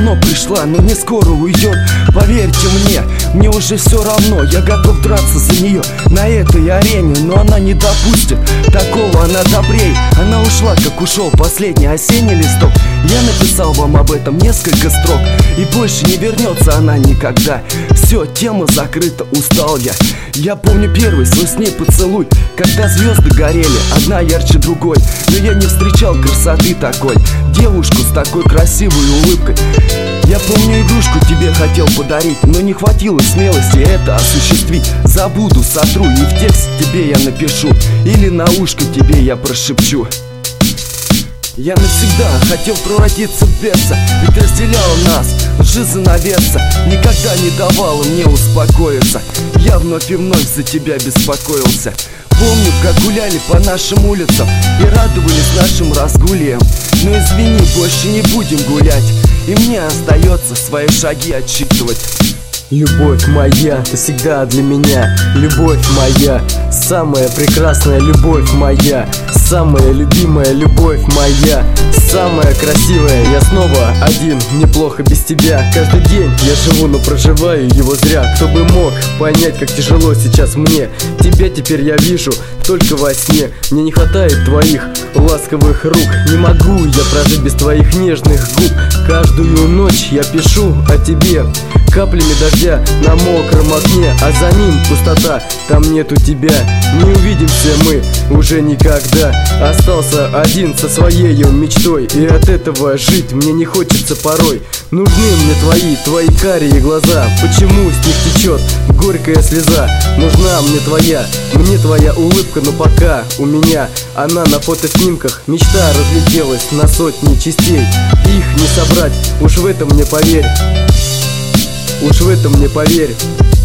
давно пришла, но не скоро уйдет. Поверьте мне уже все равно. Я готов драться за нее на этой арене, но она не допустит такого, она добрей. Она ушла, как ушел последний осенний листок. Я написал вам об этом несколько строк, и больше не вернется она никогда. Все, тема закрыта, устал я. Я помню первый свой с ней поцелуй, когда звезды горели, одна ярче другой. Но я не встречал красоты такой, девушку с такой красивой улыбкой. Я помню, игрушку тебе хотел подарить, но не хватило смелости это осуществить. Забуду, сотру, и в текст тебе я напишу, или на ушко тебе я прошепчу. Я навсегда хотел превратиться в беса, ведь разделял нас лжи занавеса, никогда не давала мне успокоиться. Я вновь и вновь за тебя беспокоился. Помню, как гуляли по нашим улицам и радовались нашим разгулиям. Но извини, больше не будем гулять, и мне остается свои шаги отсчитывать. Любовь моя, ты всегда для меня. Любовь моя, самая прекрасная любовь моя, самая любимая любовь моя, самая красивая. Я снова один, неплохо без тебя. Каждый день я живу, но проживаю его зря. Кто бы мог понять, как тяжело сейчас мне. Тебя теперь я вижу только во сне. Мне не хватает твоих ласковых рук. Не могу я прожить без твоих нежных губ. Каждую ночь я пишу о тебе каплями дождя на мокром окне, а за ним пустота, там нету тебя. Не увидимся мы уже никогда. Остался один со своей мечтой, и от этого жить мне не хочется порой. Нужны мне твои карие глаза. Почему с них течет горькая слеза? Нужна мне твоя улыбка, но пока у меня она на фотоснимках. Мечта разлетелась на сотни частей, их не собрать, уж в этом мне поверь. Уж в этом мне поверь.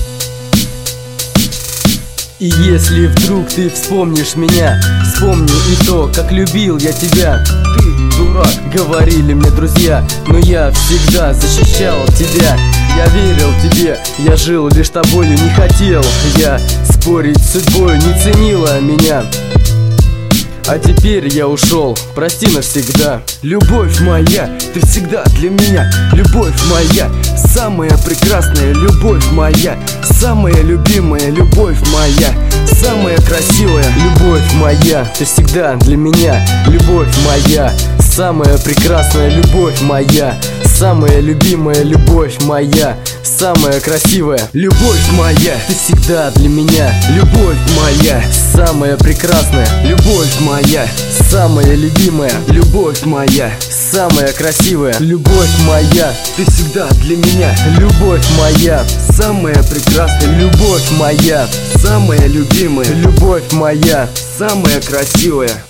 И если вдруг ты вспомнишь меня, вспомни и то, как любил я тебя. Ты дурак, говорили мне друзья, но я всегда защищал тебя. Я верил тебе, я жил лишь тобою, не хотел я спорить с судьбой, не ценила меня. А теперь я ушел, прости навсегда. Любовь моя, ты всегда для меня. Любовь моя, самая прекрасная любовь моя, самая любимая любовь моя, самая красивая. Любовь моя, ты всегда для меня. Любовь моя, самая прекрасная любовь моя, самая любимая любовь моя, самая красивая. Любовь моя, ты всегда для меня. Любовь моя, самая прекрасная. Любовь моя, самая любимая. Любовь моя, самая красивая. Любовь моя, ты всегда для меня. Любовь моя, самая прекрасная. Любовь моя, самая любимая. Любовь моя, самая красивая.